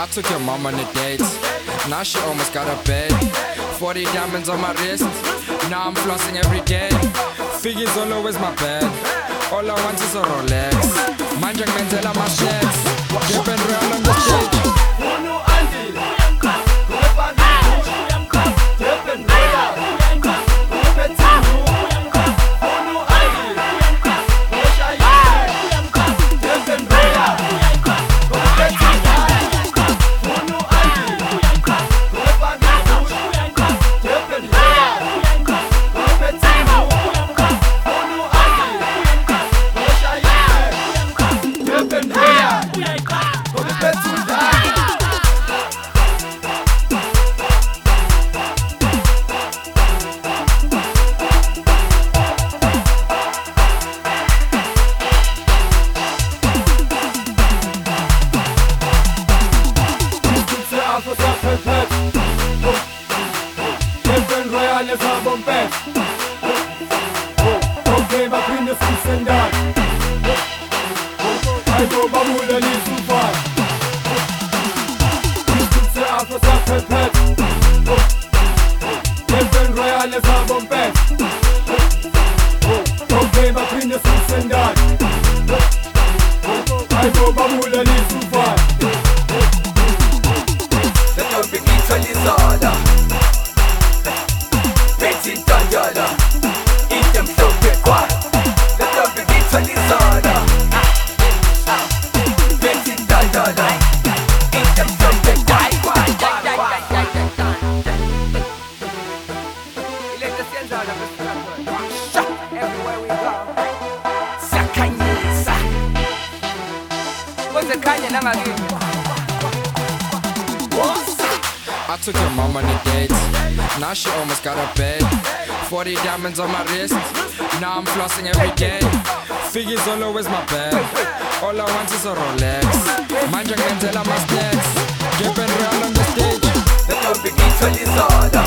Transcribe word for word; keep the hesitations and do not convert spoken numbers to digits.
I took your mom on a date. Now she almost got a bed. forty diamonds on my wrist. Now I'm flossing every day. Figures all always my bed. All I want is a Rolex. Manje ngimenzela ama-checks. Dripping real on the stage. Okay, ma quindi si senda. I go bamuda li sufa. Se afro sa pet pet. Heaven royale sa bombe. Okay, ma quindi si senda. I go bamuda li sufa. The town begins to Lizada. Painting Tanyana. Eat them so quick, what? The town begins to Lizada. Painting Tanyana. Eat them so quick, what? Everywhere we go. Sakanyisa. What's the kind of name? I took your mom on a date. Now she almost got a bed. forty diamonds on my wrist. Now I'm flossing every day. Figures all always my bed. All I want is a Rolex. Manje ngimenzela ama-stacks. Dripping real on the stage. The town begins to Lizada.